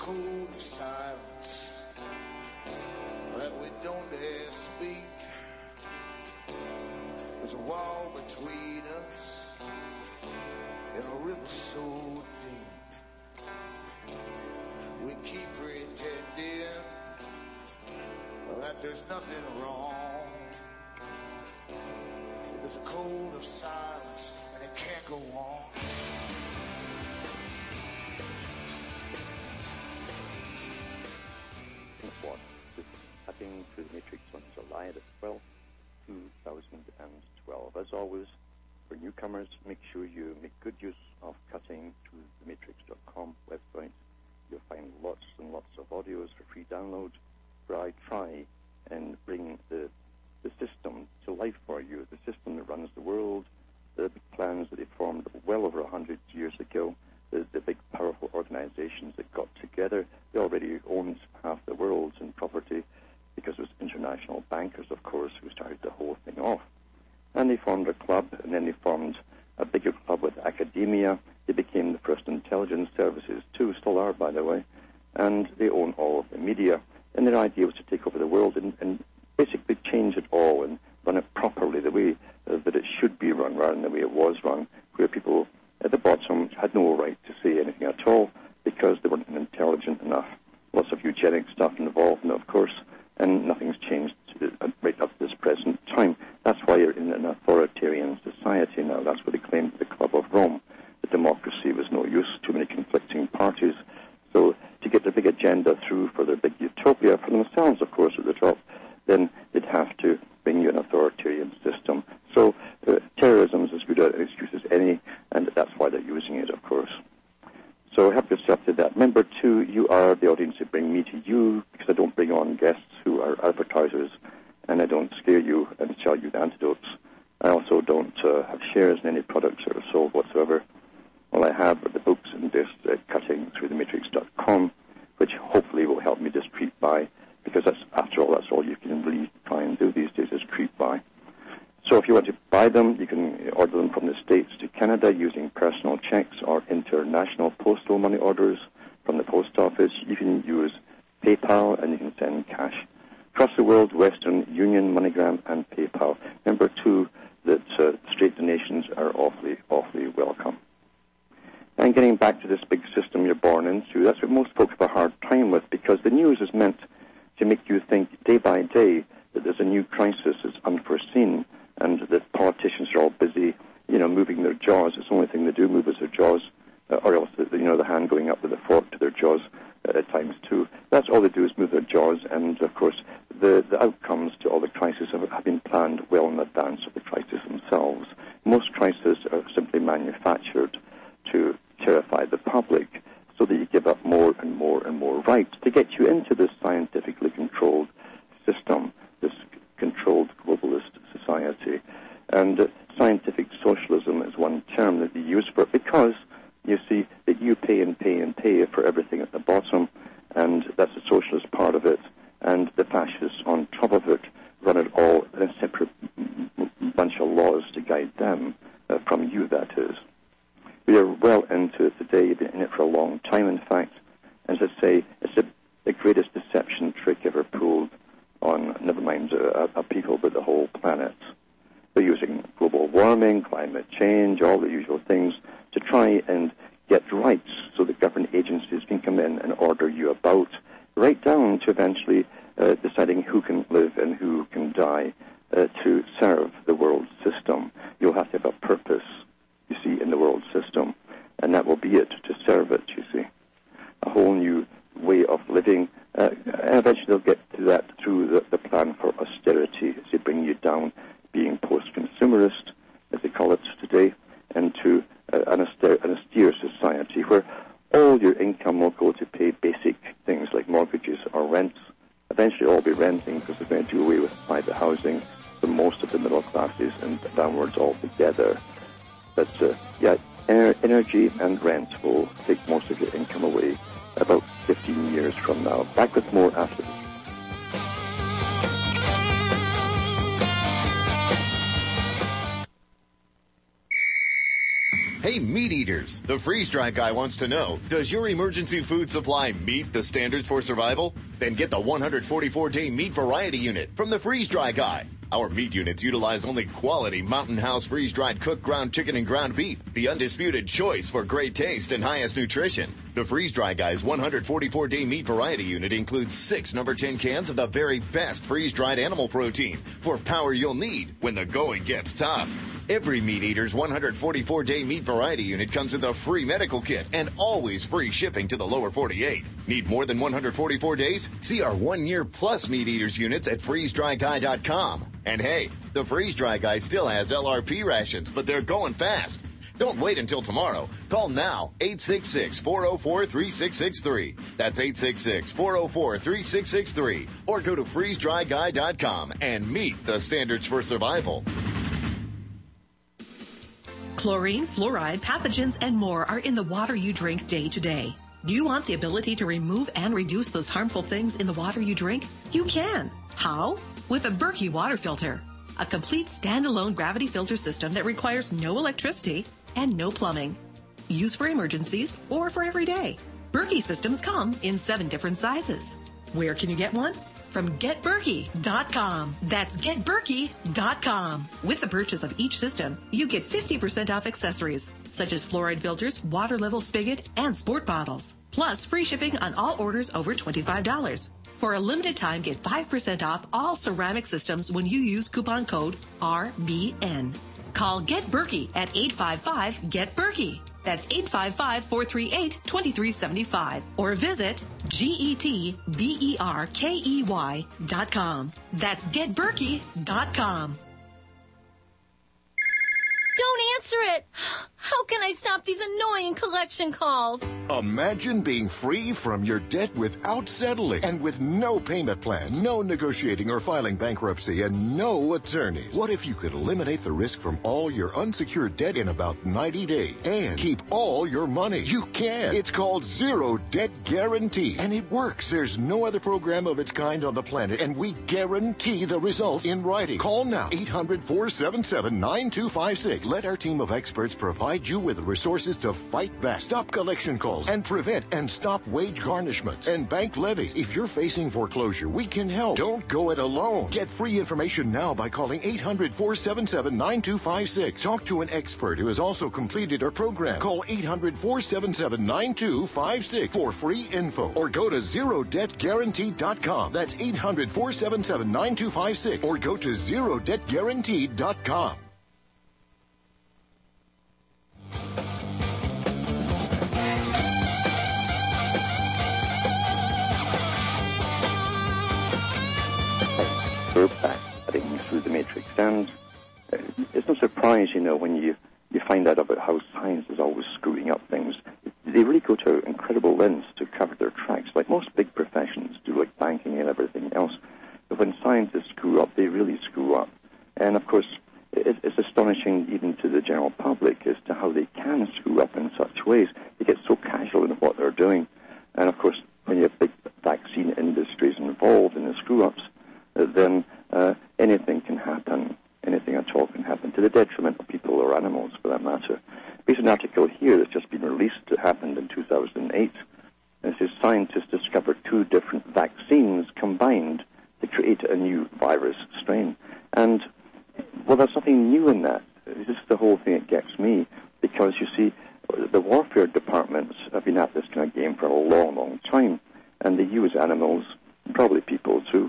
code of silence that we don't dare speak. There's a wall between us and a river so deep. We keep pretending that there's nothing wrong. There's a code of silence and it can't go on. What? This is Cutting Through the Matrix on July the 12th, 2012. As always, for newcomers, make sure you make good use of cuttingthroughthematrix.com website. You'll find lots and lots of audios for free download, where I try and bring the system to life for you, the system that runs the world, the big plans that they formed well over 100 years ago, the big powerful organizations that got together. They already owned half the world in property because it was international bankers, of course, who started the whole thing off. And they formed a club, and then they formed a bigger club with academia. They became the first intelligence services, too, still are, by the way, and they own all of the media. And their idea was to take over the world and basically change it all and run it properly, the way that it should be run, rather than the way it was run, where people at the bottom had no right to say anything at all because they weren't intelligent enough. Lots of eugenic stuff involved, of course, and nothing's changed right up to this present time. That's why you're in an authoritarian society now. That's what they claimed at the Club of Rome. The democracy was no use, too many conflicting parties. So to get their big agenda through for their big utopia, for themselves, of course, at the top, then they'd have to bring you an authoritarian system. So terrorism is as good an excuse as any, and that's why they're using it, of course. So help yourself to that. Remember, too, you are the audience who bring me to you, because I don't bring on guests who are advertisers, and I don't scare you and sell you the antidotes. I also don't have shares in any products that are sold whatsoever. All I have are the books and this cuttingthroughthematrix.com, which hopefully will help me just creep by, because that's, after all, that's all you can really try and do these days is creep by. So if you want to buy them, you can order them from the States to Canada using personal checks or international postal money orders from the post office. You can use PayPal, and you can send cash. Across the world, Western Union, MoneyGram, and PayPal. Remember, too, that straight donations are awfully, awfully welcome. And getting back to this big system you're born into, that's what most folks have a hard time with, because the news is meant to make you think day by day that there's a new crisis that's unforeseen, and that politicians are all busy, moving their jaws. It's the only thing they do, move is their jaws, or else, the hand going up with a fork to their jaws at times too. That's all they do is move their jaws, and of course the outcomes to all the crises have been planned well in advance of the crisis themselves. Most crises are simply manufactured to terrify the public so that you give up more and more and more rights to get you into this scientifically controlled system, this controlled globalist society. And scientific socialism is one term that they use for it, because you see that you pay and pay and pay for everything at the bottom, and that's the socialist part of it, and the fascists on top of it run it all in a separate bunch of laws to guide them, from you, that is. We are well into it today. You've been in it for a long time, in fact. As I say, it's the greatest deception trick ever pulled on, never mind a people, but the whole planet. They're using global warming, climate change, all the usual things to try and get rights so that government agencies can come in and order you about, right down to eventually deciding who can live and who can die to serve the world system. You'll have to have a purpose, you see, in the world system, and that will be it, to serve it, you see. A whole new way of living, and eventually they'll get to that through the plan for austerity, as they bring you down, being post-consumerist, as they call it today, and to an austere society where all your income will go to pay basic things like mortgages or rents. Eventually all be renting, because they're going to do away with private housing for most of the middle classes and downwards altogether. But energy and rent will take most of your income away about 15 years from now. Back with more after this. Hey, meat eaters, the freeze-dry guy wants to know, does your emergency food supply meet the standards for survival? Then get the 144-day meat variety unit from the freeze-dry guy. Our meat units utilize only quality Mountain House freeze-dried cooked ground chicken and ground beef, the undisputed choice for great taste and highest nutrition. The freeze-dry guy's 144-day meat variety unit includes 6 number 10 cans of the very best freeze-dried animal protein for power you'll need when the going gets tough. Every Meat Eater's 144-day meat variety unit comes with a free medical kit and always free shipping to the lower 48. Need more than 144 days? See our 1-year plus Meat Eaters units at freezedryguy.com. And hey, the Freeze Dry Guy still has LRP rations, but they're going fast. Don't wait until tomorrow. Call now, 866-404-3663. That's 866-404-3663. Or go to freezedryguy.com and meet the standards for survival. Chlorine, fluoride, pathogens, and more are in the water you drink day to day. Do you want the ability to remove and reduce those harmful things in the water you drink? You can. How? With a Berkey water filter. A complete standalone gravity filter system that requires no electricity and no plumbing. Used for emergencies or for every day. Berkey systems come in 7 different sizes. Where can you get one? From GetBerkey.com. That's GetBerkey.com. With the purchase of each system, you get 50% off accessories, such as fluoride filters, water level spigot, and sport bottles. Plus, free shipping on all orders over $25. For a limited time, get 5% off all ceramic systems when you use coupon code RBN. Call Get Berkey at 855-GET-BERKEY. That's 855-438-2375. Or visit GetBerkey.com. That's GetBerkey.com. Don't answer it! How can I stop these annoying collection calls? Imagine being free from your debt without settling and with no payment plan, no negotiating or filing bankruptcy, and no attorneys. What if you could eliminate the risk from all your unsecured debt in about 90 days and keep all your money? You can. It's called Zero Debt Guarantee, and it works. There's no other program of its kind on the planet, and we guarantee the results in writing. Call now, 800-477-9256. Let our team of experts provide you with the resources to fight back, stop collection calls, and prevent and stop wage garnishments and bank levies. If you're facing foreclosure, we can help. Don't go it alone. Get free information now by calling 800-477-9256. Talk to an expert who has also completed our program. Call 800-477-9256 for free info, or go to ZeroDebtGuarantee.com. That's 800-477-9256, or go to ZeroDebtGuarantee.com. We're back cutting through the matrix, and it's no surprise, when you find out about how science is always screwing up things. They really go to incredible lengths to cover their tracks, like most big professions do, like banking and everything else. But when scientists screw up, they really screw up. And, of course, it's astonishing even to the general public as to how they can screw up in such ways. They get so casual in what they're doing. And, of course, when you have big vaccine industries involved in the screw-ups, then anything can happen. Anything at all can happen, to the detriment of people or animals, for that matter. There's an article here that's just been released that happened in 2008. And it says scientists discovered 2 different vaccines combined to create a new virus strain. And, well, there's something new in that. This is the whole thing that gets me, because, you see, the warfare departments have been at this kind of game for a long, long time, and they use animals, probably people too,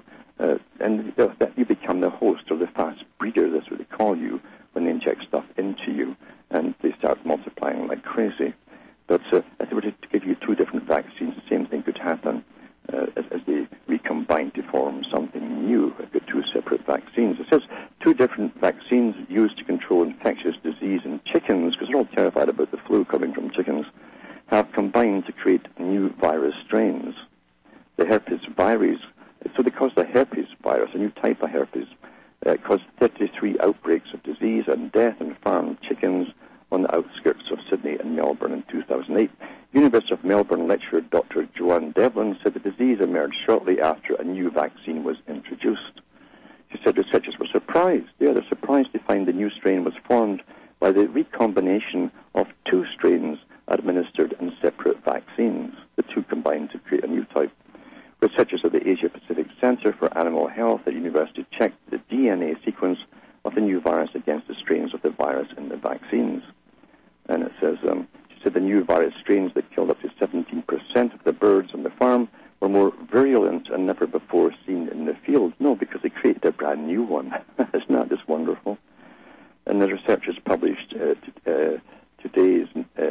and that you become the host or the fast breeder. That's what they call you when they inject stuff into you, and they start multiplying like crazy. But if they were to give you 2 different vaccines, the same thing could happen as they recombine to form something new. I've got 2 separate vaccines. It says 2 different vaccines used to control infectious disease in chickens, because they're all terrified about the flu coming from chickens, have combined to create new virus strains. The herpes virus, so they caused the herpes virus, a new type of herpes, caused 33 outbreaks of disease and death in farm chickens on the outskirts of Sydney and Melbourne in 2008. University of Melbourne lecturer Dr. Joanne Devlin said the disease emerged shortly after a new vaccine was introduced. She said researchers were surprised. Yeah, they're surprised to find the new strain was formed by the recombination of two strains administered in separate vaccines, the two combined to create a new type. Researchers at the Asia-Pacific Center for Animal Health at university checked the DNA sequence of the new virus against the strains of the virus in the vaccines. And it says, she said the new virus strains that killed up to 17% of the birds on the farm were more virulent and never before seen in the field. No, because they created a brand new one. Isn't that just wonderful? And the researchers published today,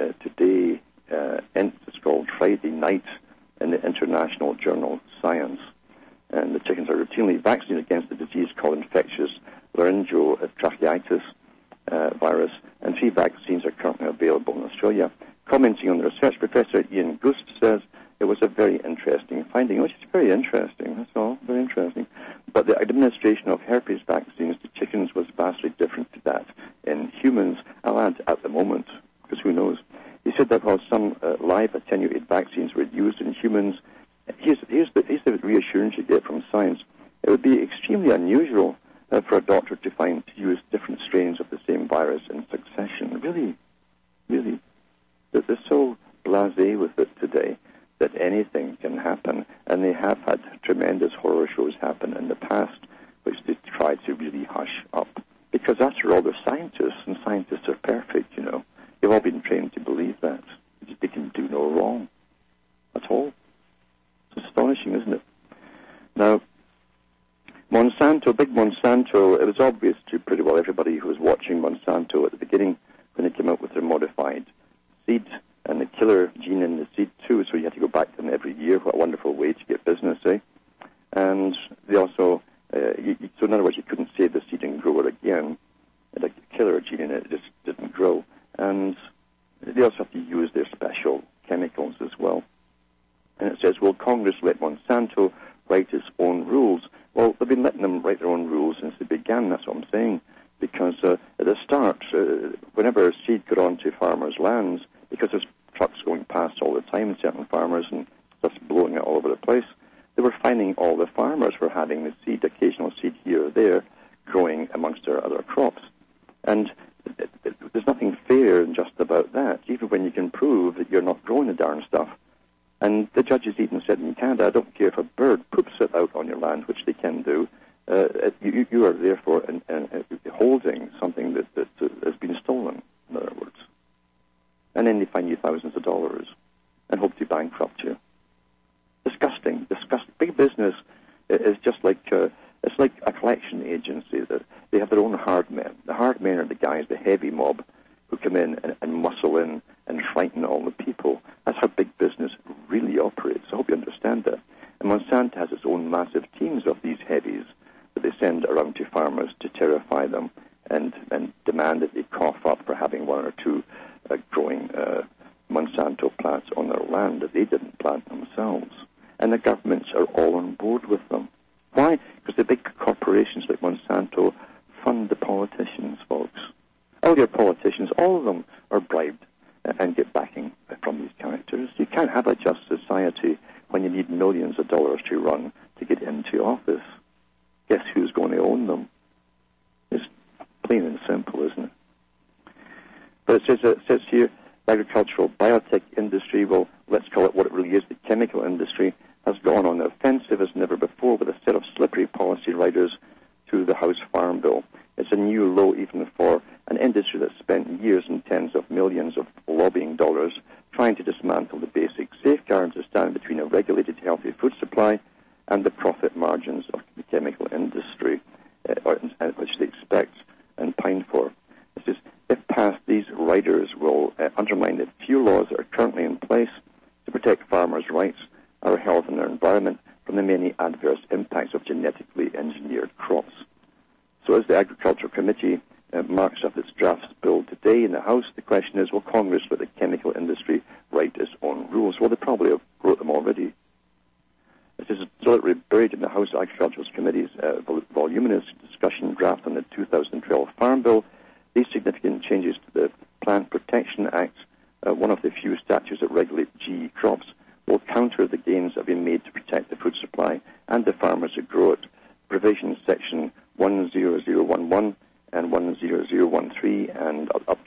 it's called Friday Night, in the International Journal Science. And the chickens are routinely vaccinated against the disease called infectious laryngotracheitis virus, and 3 vaccines are currently available in Australia. Commenting on the research, Professor Ian Gust says it was a very interesting finding, which is very interesting, that's all, very interesting. But the administration of herpes vaccines to chickens was vastly different to that in humans. I'll add at the moment, because who knows. He said that while some live attenuated vaccines were used in humans, here's the reassurance you get from science. It would be extremely unusual for a doctor to use different strains of the same virus in succession. Really. They're so blasé with it today that anything can happen, and they have had tremendous horror shows happen in the past, which they try to really hush up. Because after all, they're scientists, and scientists are perfect, you know. They've all been trained to believe that. They can do no wrong at all. It's astonishing, isn't it? Now, Monsanto, big Monsanto, it was obvious to pretty well everybody who was watching Monsanto at the beginning when they came out with their modified seed and the killer gene in the seed too, so you had to go back to them every year. What a wonderful way to get business, eh? And they also, so in other words, you couldn't save the seed and grow it again. It had a killer gene in it, it just didn't grow. And they also have to use their special chemicals as well. And it says, will Congress let Monsanto write its own rules? Well, they've been letting them write their own rules since they began, that's what I'm saying. Because at the start, whenever seed got onto farmers' lands, because there's trucks going past all the time in certain farmers and stuff's blowing it all over the place, they were finding all the farmers were having the seed, occasional seed here or there, growing amongst their other crops. And there's nothing fair and just about that, even when you can prove that you're not growing the darn stuff. And the judges even said in Canada, I don't care if a bird poops it out on your land, which they can do, you are therefore holding something that has been stolen, in other words. And then they fine you thousands of dollars and hope to bankrupt you. Disgusting. Big business is just like, it's like a collection agency. That they have their own hard men. The hard men are the guys, the heavy mob, who come in and muscle in and frighten all the people. That's how big business really operates. I hope you understand that. And Monsanto has its own massive teams of these heavies that they send around to farmers to terrify them and demand that they cough up for having one or two growing Monsanto plants on their land that they didn't plant themselves. And the governments are all on board with them. Why? Because the big corporations like Monsanto fund the politicians, folks. All your politicians, all of them are bribed and get backing from these characters. You can't have a just society when you need millions of dollars to run to get into office. Guess who's going to own them? It's plain and simple, isn't it? But it says here, the agricultural biotech industry, well, let's call it what it really is, the chemical industry, has gone on the offensive as never before with a set of slippery policy riders through the House Farm Bill. It's a new low even for an industry that spent years and tens of millions of lobbying dollars trying to dismantle the basic safeguards that stand between a regulated healthy food supply and the profit margins of the chemical industry, which they expect and pine for. It says, if passed, these riders will undermine the few laws that are currently in place to protect farmers' rights, our health and our environment from the many adverse impacts of genetically engineered crops. So as the Agriculture Committee marks up its draft bill today in the House, the question is, will Congress let the chemical industry write its own rules? Well, they probably have wrote them already. It is deliberately buried in the House Agriculture Committee's voluminous discussion draft on the 2012 Farm Bill. These significant changes to the Plant Protection Act, one of the few statutes that regulate GE crops, will counter the gains that have been made to protect the food supply and the farmers who grow it. Provisions section 10011 and 10013 and up to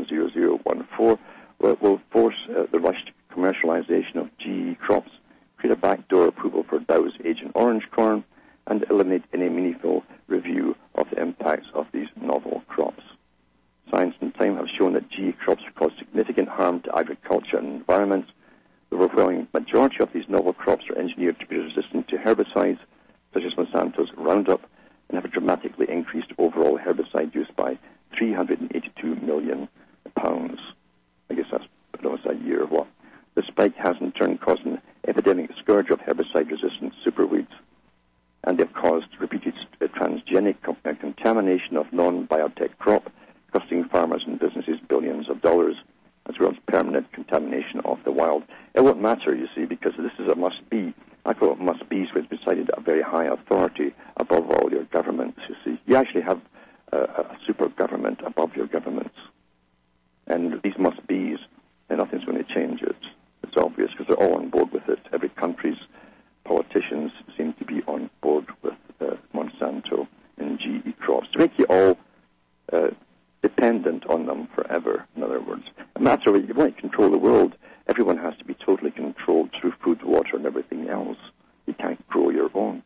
0014, will force the rushed commercialization of GE crops, create a backdoor approval for Dow's Agent Orange corn, and eliminate any meaningful review of the impacts of these novel crops. Science and Time have shown that GE crops cause significant harm to agriculture and environment. The overwhelming majority of these novel crops are engineered to be resistant to herbicides, such as Monsanto's Roundup, and have dramatically increased overall herbicide use by 382 million pounds. I guess that's almost a year of what. The spike has in turn caused an epidemic scourge of herbicide-resistant superweeds, and they've caused repeated transgenic contamination of non-biotech crop, costing farmers and businesses billions of dollars, as well as permanent contamination of the wild. It won't matter, you see, because this is a must-be. I call it must-be, so it's decided at a very high authority above all your governments, you see. You actually have a super government above your governments. And these must-be's, and nothing's going to change it. It's obvious, because they're all on board with it. Every country's politicians seem to be on board with Monsanto and GE crops, to make you all dependent on them forever, in other words. A matter of, you want to control the world, everyone has to be totally controlled through food, water, and everything else. You can't grow your own.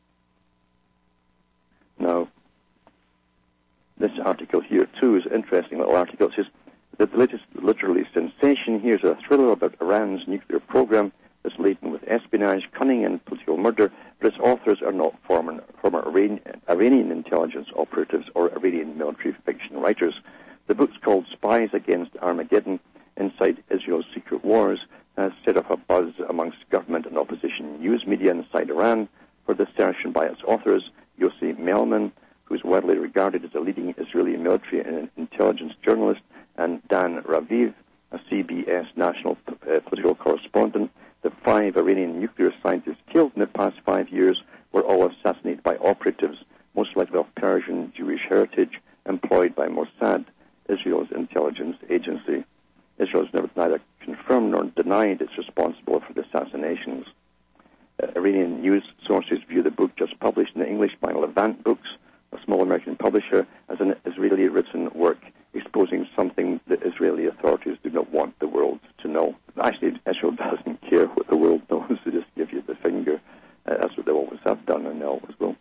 Now, this article here, too, is an interesting little article. It says that the latest literally sensation here is a thriller about Iran's nuclear program that's laden with espionage, cunning, and political murder, but its authors are not former Iranian intelligence operatives or Iranian military fiction writers. The book's called Spies Against Armageddon, Inside Israel's Secret Wars, has set off a buzz amongst government and opposition news media inside Iran for the assertion by its authors, Yossi Melman, who is widely regarded as a leading Israeli military and intelligence journalist, and Dan Raviv, a CBS national political correspondent. The 5 Iranian nuclear scientists killed in the past 5 years were all assassinated by operatives, most likely of Persian Jewish heritage, employed by Mossad, Israel's intelligence agency. Israel has neither confirmed nor denied it's responsible for the assassinations. Iranian news sources view the book just published in English by Levant Books, a small American publisher, as an Israeli-written work exposing something that Israeli authorities do not want the world to know. Actually, Israel doesn't care what the world knows. They just give you the finger. That's what they always have done, and they always will.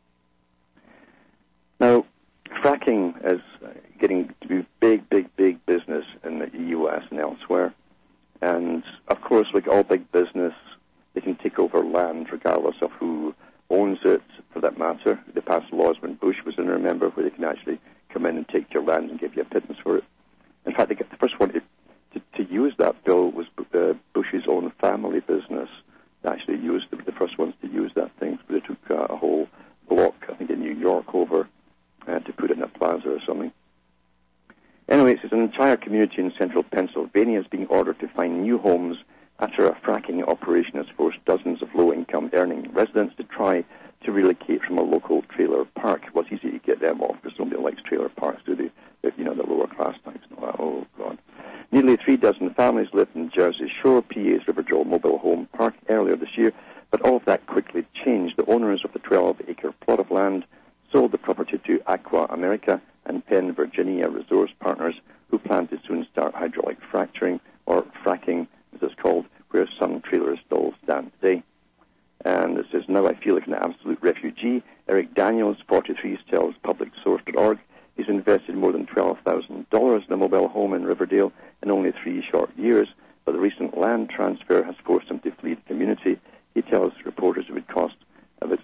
Now, fracking is getting to be big business in the U.S. and elsewhere. And, of course, like all big business, they can take over land regardless of who owns it, for that matter. They passed laws when Bush was in, remember, where they can actually come in and take your land and give you a pittance for it. In fact, the first one to use that bill was Bush's own family business. They actually used the first ones to use that thing. They took a whole block, I think, in New York over to put it in a plaza or something. Anyway, it says an entire community in central Pennsylvania is being ordered to find new homes after a fracking operation has forced dozens of low-income earning residents to try to relocate from a local trailer park. Well, it's easy to get them off because nobody likes trailer parks, do they? You know, the lower class types. Oh, God. Nearly 36 families lived in Jersey Shore, PA's Riverdale Mobile Home Park earlier this year, but all of that quickly changed. The owners of the 12-acre plot of land sold the property to Aqua America and Penn Virginia Resource Partners, who plan to soon start hydraulic fracturing, or fracking, as it's called, where some trailers still stand today. And it says, now I feel like an absolute refugee. Eric Daniels, 43, tells publicsource.org he's invested more than $12,000 in a mobile home in Riverdale in only 3 short years, but the recent land transfer has forced him to flee the community. He tells reporters it would cost about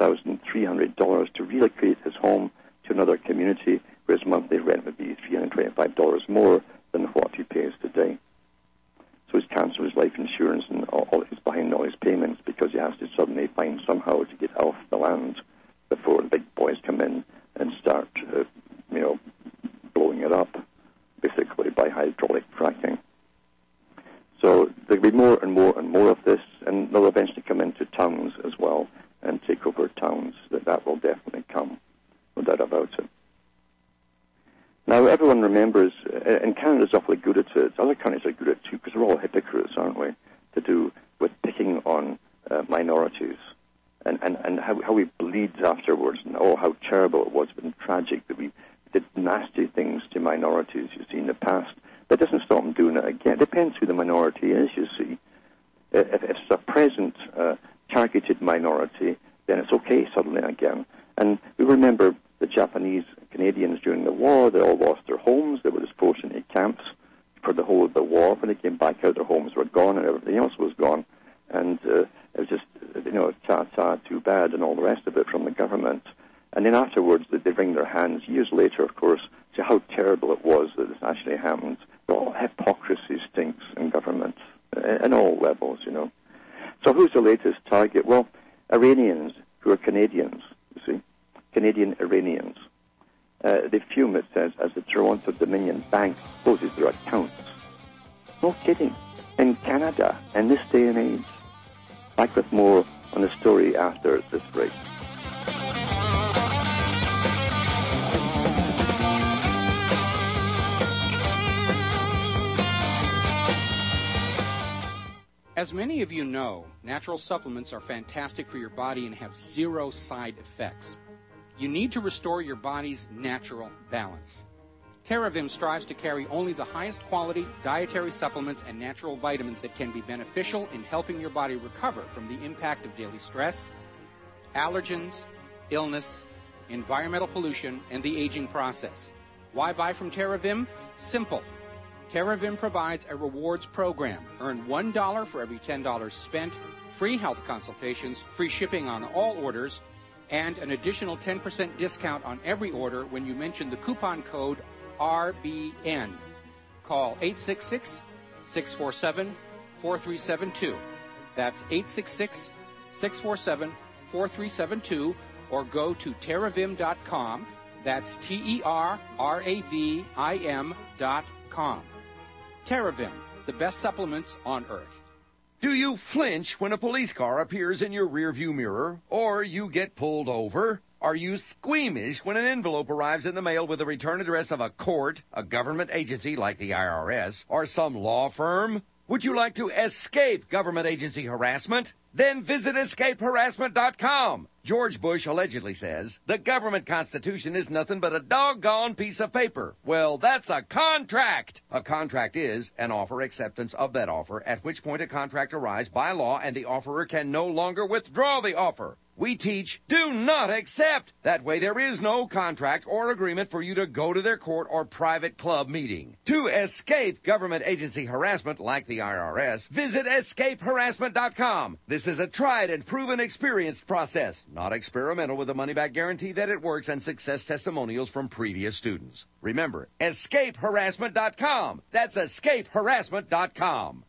$7,300 to relocate his home to another community, where his monthly rent would be $325 more than what he pays today. So he's cancelled his life insurance and he's behind all his payments because he has to suddenly find somehow to get off the land before the big boys come in and start, blowing it up, basically, by hydraulic fracking. So there'll be more and more and more of this, and they'll eventually come into towns as well and take over towns. That will definitely come, no doubt about it. Now, everyone remembers, and Canada's awfully good at it, other countries are good at it too, because we're all hypocrites, aren't we, to do with picking on minorities, and how we bleed afterwards, and how terrible it was, and tragic that we did nasty things to minorities. You see, in the past, That doesn't stop them doing it again. It depends who the minority is, you see. If it's a present targeted minority, then it's okay suddenly again. And we remember the Japanese Canadians during the war. They all lost their homes. They were disposed into camps for the whole of the war. When they came back out, their homes were gone and everything else was gone. And it was just, ta-ta, too bad, and all the rest of it from the government. And then afterwards, they wring their hands years later, of course, to how terrible it was that this actually happened. All hypocrisy stinks in government, in all levels, So who's the latest target? Well, Iranians who are Canadians, you see, Canadian Iranians. They fume, it says, as the Toronto Dominion Bank closes their accounts. No kidding. In Canada, in this day and age. Back with more on the story after this break. As many of you know, natural supplements are fantastic for your body and have zero side effects. You need to restore your body's natural balance. TerraVim strives to carry only the highest quality dietary supplements and natural vitamins that can be beneficial in helping your body recover from the impact of daily stress, allergens, illness, environmental pollution, and the aging process. Why buy from TerraVim? Simple. TerraVim provides a rewards program. Earn $1 for every $10 spent, free health consultations, free shipping on all orders, and an additional 10% discount on every order when you mention the coupon code RBN. Call 866-647-4372. That's 866-647-4372, or go to TerraVim.com. That's TerraVim.com. TerraVim, the best supplements on Earth. Do you flinch when a police car appears in your rearview mirror, or you get pulled over? Are you squeamish when an envelope arrives in the mail with the return address of a court, a government agency like the IRS, or some law firm? Would you like to escape government agency harassment? Then visit escapeharassment.com. George Bush allegedly says, the government constitution is nothing but a doggone piece of paper. Well, that's a contract. A contract is an offer acceptance of that offer, at which point a contract arrives by law and the offerer can no longer withdraw the offer. We teach, do not accept. That way there is no contract or agreement for you to go to their court or private club meeting. To escape government agency harassment like the IRS, visit escapeharassment.com. This is a tried and proven experienced process, not experimental, with a money-back guarantee that it works and success testimonials from previous students. Remember, escapeharassment.com. That's escapeharassment.com.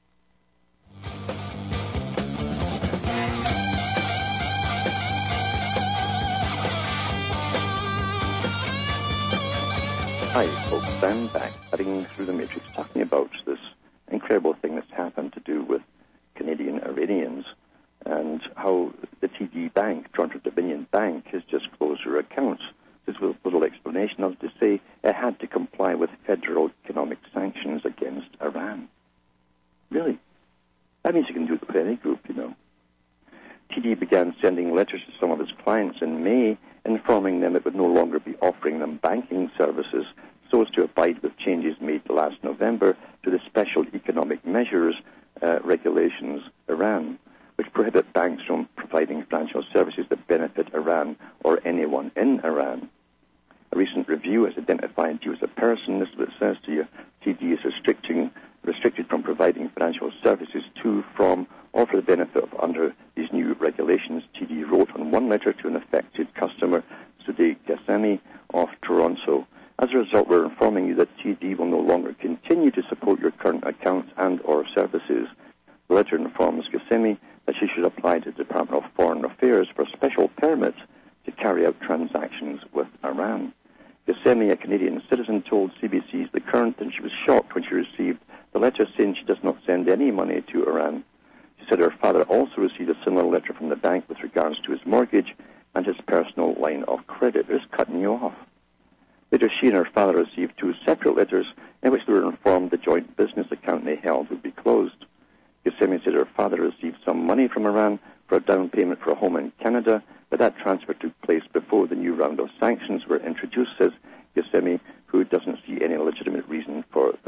Hi, folks. I'm back cutting through the matrix, talking about this incredible thing that's happened to do with Canadian Iranians and how the TD Bank, Toronto Dominion Bank, has just closed her accounts. This was a little explanation of to say it had to comply with federal economic sanctions against Iran. Really? That means you can do it with any group, TD began sending letters to some of its clients in May, informing them it would no longer be offering them banking services so as to abide with changes made last November to the Special Economic Measures regulations Iran, which prohibit banks from providing financial services that benefit Iran or anyone in Iran. A recent review has identified you as a person. This is what it says to you. TD is restricted from providing financial services to, from, or for the benefit of under these new regulations. TD wrote on one letter to an affected customer, Sadiq Gassemi of Toronto. As a result, we're informing you that TD will no longer continue to support your current accounts and or services. The letter informs Gassemi that she should apply to the Department of Foreign Affairs for a special permit to carry out transactions with Iran. Gassemi, a Canadian citizen, told CBC's The Current that she was shocked when she received the letter saying she does not send any money to Iran. She said her father also received a similar letter from the bank with regards to his mortgage and his personal line of credit. They're just cutting you off. Later, she and her father received two separate letters in which they were informed the joint business account they held would be closed. Gassemi said her father received some money from Iran for a down payment for a home in Canada, but that transfer took place before the new round of sanctions were introduced, says Gassemi, who doesn't see any legitimate reason for the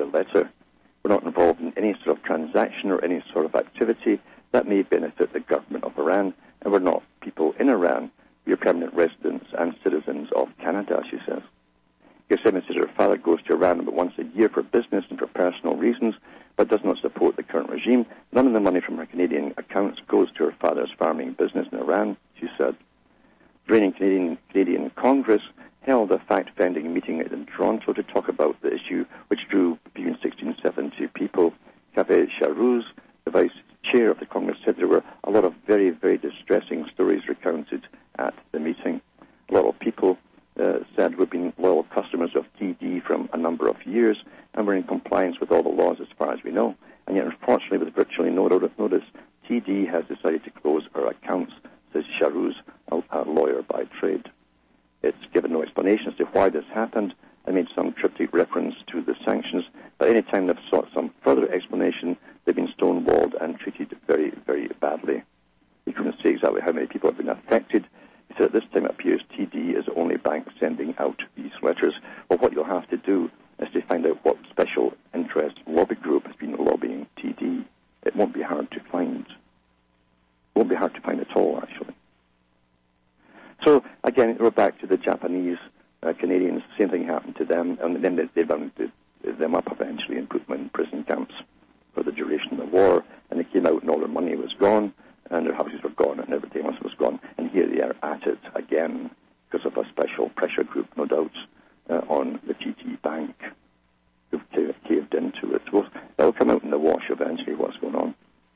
letter. We're not involved in any sort of transaction or any sort of activity that may benefit the government of Iran, and we're not people in Iran. We are permanent residents and citizens of Canada, she says. Gethsemane says her father goes to Iran about once a year for business and for personal reasons, but does not support the current regime. None of the money from her Canadian accounts goes to her father's farming business in Iran, she said. The reigning Canadian Congress held a fact-finding meeting in Toronto to talk about the issue, which drew between 60 and 70 people. Kaveh Shahruz, the vice chair of the Congress, said there were a lot of very, very distressing stories recounted at the meeting. A lot of people said we've been loyal customers of TD from a number of years, and we're in compliance with all the laws as far as we know. And yet, unfortunately, with virtually no notice, TD has decided to close our accounts, says Shahruz, a lawyer by trade. It's given no explanation as to why this happened and made some cryptic reference to the sanctions, but any time they've sought some further explanation, they've been stonewalled and treated very, very badly. He couldn't say exactly how many people have been affected. He said at this time it appears TD is the only bank sending out these letters. Well, what you'll have to do is to find out what special interest lobby group has been lobbying TD. It won't be hard to find. It won't be hard to find at all, actually. So, again, we're back to the Japanese Canadians. Same thing happened to them, and then they rounded them up eventually and put them in prison camps for the duration of the war, and they came out and all their money was gone, and their houses were gone, and everything else was gone. And here they are at it again because of a special pressure group, no doubt, on the TD Bank, who've caved into it. So that'll come out in the wash eventually, what's going on.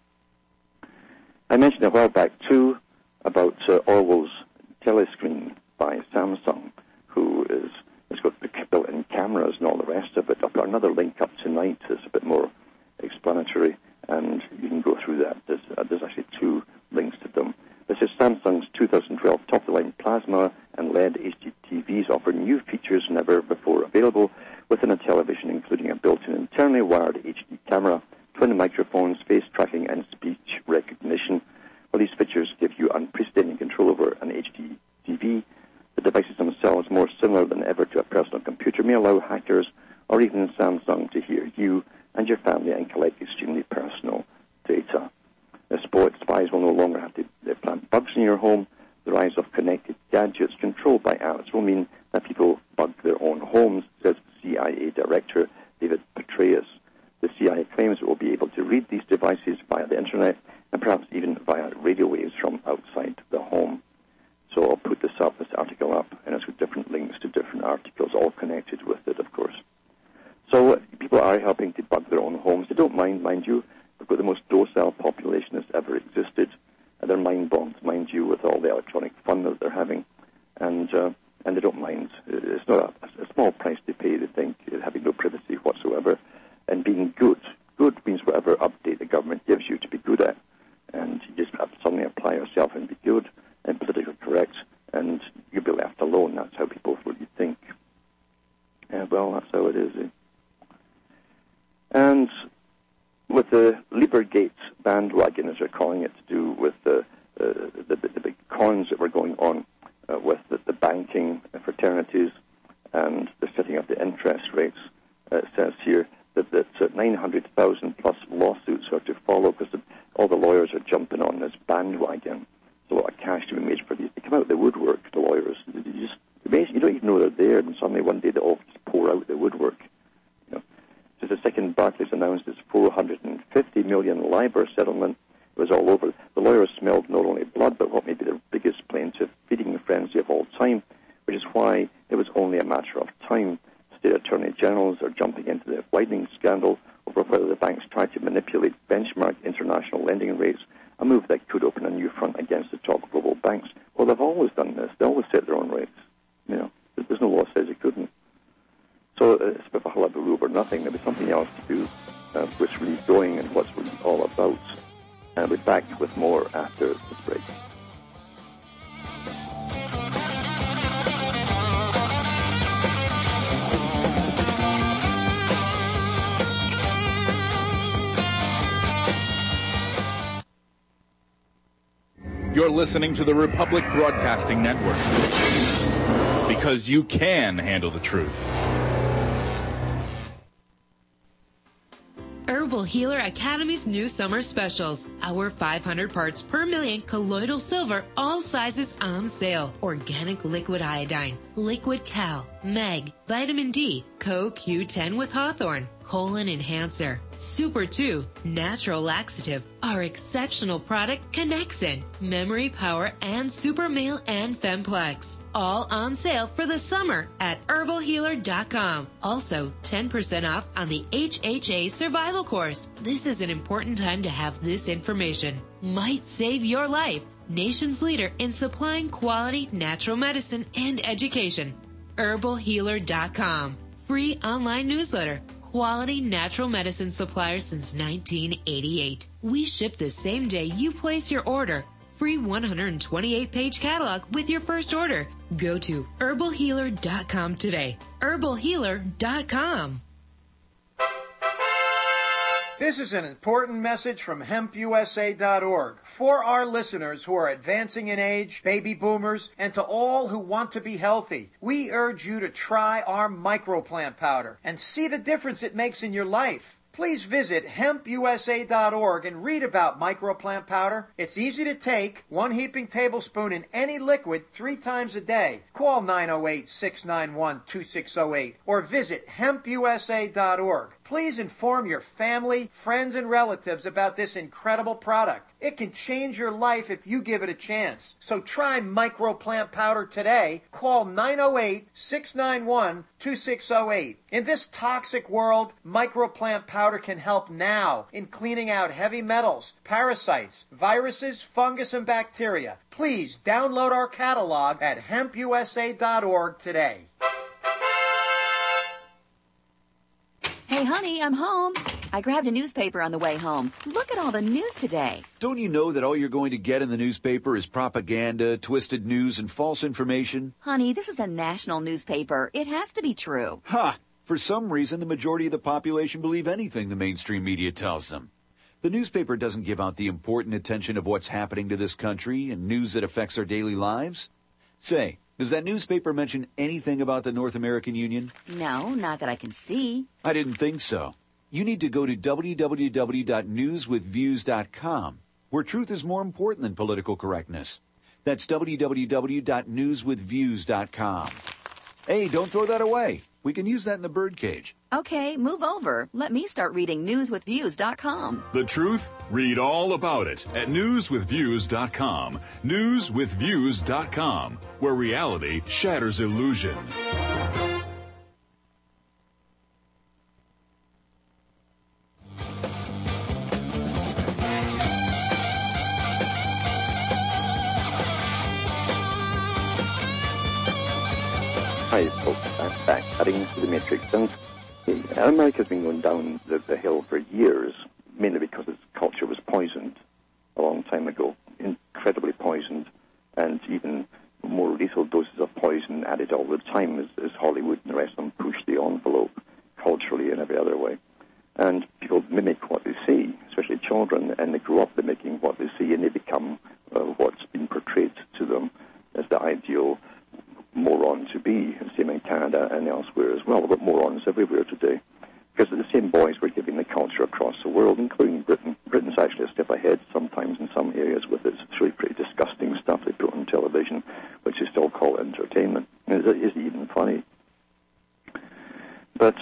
I mentioned a while back, too, about Orwell's telescreen by Samsung, who has got the built-in cameras and all the rest of it. I'll put another link up tonight that's a bit more explanatory, and you can go through that. There's actually two links to them. This is Samsung's 2012 top-of-the-line plasma and LED HD TVs offer new features never before available within a television, including a built-in internally wired HD camera, twin microphones, face tracking, and speech recognition. Well, these features give you unprecedented control over an HD TV. The devices themselves, more similar than ever to a personal computer, may allow hackers or even Samsung to hear you and your family and collect extremely personal data. The spies will no longer have to plant bugs in your home. The rise of connected gadgets controlled by apps will mean that people bug their own homes, says CIA Director David Petraeus. The CIA claims it will be able to read these devices via the internet and perhaps even via radio waves from outside the home. So I'll put this article up, and it's with different links to different articles, all connected with it, of course. So people are helping to bug their own homes. They don't mind you. We've got the most docile population that's ever existed. And they're mind-bombed, mind you, with all the electronic fun that they're having. And they don't mind. It's not a small price to pay, they think, having no privacy whatsoever. And being good. Good means whatever update the government gives you to be good at. And you just have to suddenly apply yourself and be good and politically correct, and you'll be left alone. That's how people really think. Well, that's how it is. And with the Liebergate bandwagon, as they're calling it, to do with the big cons that were going on with the banking fraternities and the setting up the interest rates, it says here that 900,000 plus lawsuits are to follow because all the lawyers are jumping on this bandwagon. There's a lot of cash to be made for these. They come out of the woodwork, the lawyers. You don't even know they're there, and suddenly one day they all just pour out the woodwork. So the second Barclays announced its $450 million LIBOR settlement. It was all over. The lawyers smelled not only blood, but what may be the biggest plaintiff feeding frenzy of all time, which is why it was only a matter of time. State attorney generals are jumping into the widening scandal over whether the banks tried to manipulate benchmark international lending rates, a move that could open a new front against the top global banks. Well, they've always done this. They always set their own rates. There's no law that says they couldn't. So it's a bit of a hullabaloo over nothing. There'll be something else to do, what's really going and what's really all about. And we'll be back with more after this break. You're listening to the Republic Broadcasting Network, because you can handle the truth. Herbal Healer Academy's new summer specials. Our 500 parts per million colloidal silver, all sizes on sale. Organic liquid iodine, liquid cal, Meg, vitamin D, CoQ10 with Hawthorne, colon enhancer, Super 2, natural laxative, our exceptional product Connexin, memory power, and Super Male and Femplex. All on sale for the summer at herbalhealer.com. Also, 10% off on the HHA survival course. This is an important time to have this information. Might save your life. Nation's leader in supplying quality natural medicine and education. herbalhealer.com. Free online newsletter. Quality natural medicine supplier since 1988. We ship the same day you place your order. Free 128-page catalog with your first order. Go to herbalhealer.com today. herbalhealer.com. This is an important message from HempUSA.org for our listeners who are advancing in age, baby boomers, and to all who want to be healthy. We urge you to try our microplant powder and see the difference it makes in your life. Please visit HempUSA.org and read about microplant powder. It's easy to take, 1 heaping tablespoon in any liquid 3 times a day. Call 908-691-2608 or visit HempUSA.org. Please inform your family, friends, and relatives about this incredible product. It can change your life if you give it a chance. So try microplant powder today. Call 908-691-2608. In this toxic world, microplant powder can help now in cleaning out heavy metals, parasites, viruses, fungus, and bacteria. Please download our catalog at HempUSA.org today. Hey, honey, I'm home. I grabbed a newspaper on the way home. Look at all the news today. Don't you know that all you're going to get in the newspaper is propaganda, twisted news, and false information? Honey, this is a national newspaper. It has to be true. Ha! For some reason, the majority of the population believe anything the mainstream media tells them. The newspaper doesn't give out the important attention of what's happening to this country and news that affects our daily lives. Say, does that newspaper mention anything about the North American Union? No, not that I can see. I didn't think so. You need to go to www.newswithviews.com, where truth is more important than political correctness. That's www.newswithviews.com. Hey, don't throw that away. We can use that in the birdcage. Okay, move over. Let me start reading newswithviews.com. The truth? Read all about it at newswithviews.com. Newswithviews.com, where reality shatters illusion. Hi, folks. I'm back cutting through the Matrix. And America's been going down the hill for years, mainly because its culture was poisoned a long time ago, incredibly poisoned, and even more lethal doses of poison added all the time as Hollywood and the rest of them push the envelope culturally and every other way. And people mimic what they see, especially children, and they grow up mimicking what they see, and they become what's been portrayed to them as the ideal moron to be. Same in Canada and elsewhere as well. We've got morons everywhere today, because the same boys were giving the culture across the world, including Britain. Britain's actually a step ahead sometimes in some areas with its really pretty disgusting stuff they put on television, which is still called entertainment. It isn't even funny. But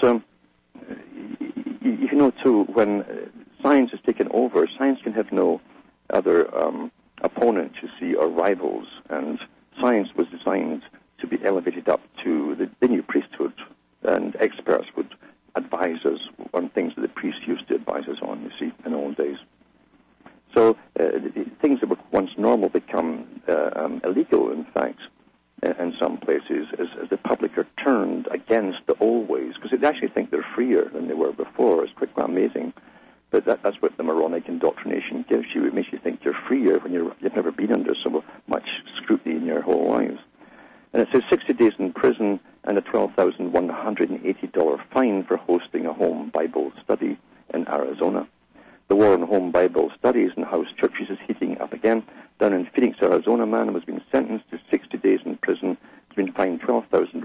you know, too, when science is taken over, science can have no other opponent, you see, or rivals, and science was designed to be elevated up to the new priesthood, and experts would advise us on things that the priests used to advise us on, you see, in old days. So things that were once normal become illegal, in fact, in some places, as the public are turned against the old ways, because they actually think they're freer than they were before. It's quite amazing. But that's what the moronic indoctrination gives you. It makes you think you're freer when you've never been under so much scrutiny in your whole lives. And it says 60 days in prison and a $12,180 fine for hosting a home Bible study in Arizona. The war on home Bible studies and house churches is heating up again. Down in Phoenix, Arizona, a man has been sentenced to 60 days in prison. He's been fined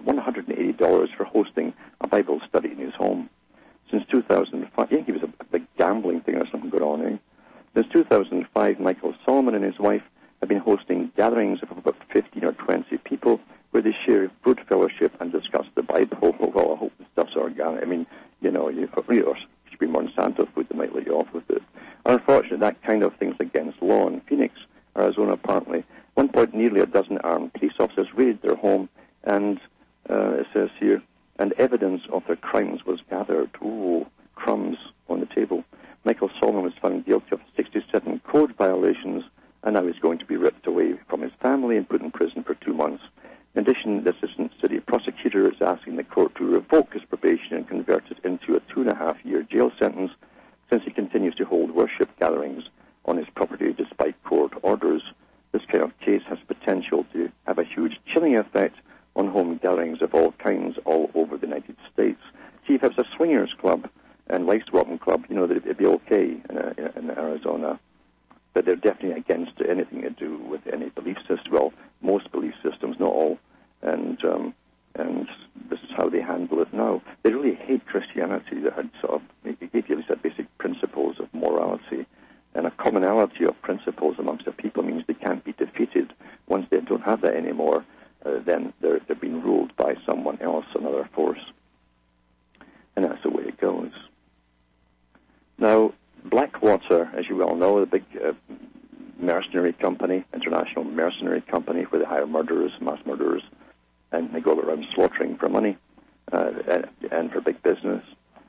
$12,180 for hosting a Bible study in his home. Since 2005, he was a big there's something going on, eh? Since 2005, Michael Solomon and his wife have been hosting gatherings of about 15 or 20 people where they share food fellowship and discuss the Bible. Well, I hope the stuff's organic. I mean, you should be Monsanto food that might let you off with it. Unfortunately, that kind of thing's against law in Phoenix, Arizona, apparently. At one point, nearly a dozen armed police officers raided their home, and it says here, and evidence of their crimes was gathered. Ooh, crumbs on the table. Michael Solomon was found guilty of 67 code violations, and now he's going to be ripped away from his family and put in prison for 2 months. In addition, the assistant city prosecutor is asking the court to revoke his probation and convert it into a 2.5-year jail sentence, since he continues to hold worship gatherings on his property despite court orders. This kind of case has potential to have a huge chilling effect on home gatherings of all kinds all over the United States. See, if it was a swingers club and lifeswapping club, it'd be okay in Arizona. But they're definitely against anything to do with any belief system. Well, most belief systems, not all. And this is how they handle it now. They really hate Christianity that had it gave you at least a basic principles of morality. And a commonality of principles amongst the people means they can't be defeated. Once they don't have that anymore, then they're being ruled by someone else, another force. And that's the way it goes. Now, Blackwater, as you well know, the big mercenary company, international mercenary company, where they hire murderers, mass murderers, and they go around slaughtering for money and for big business.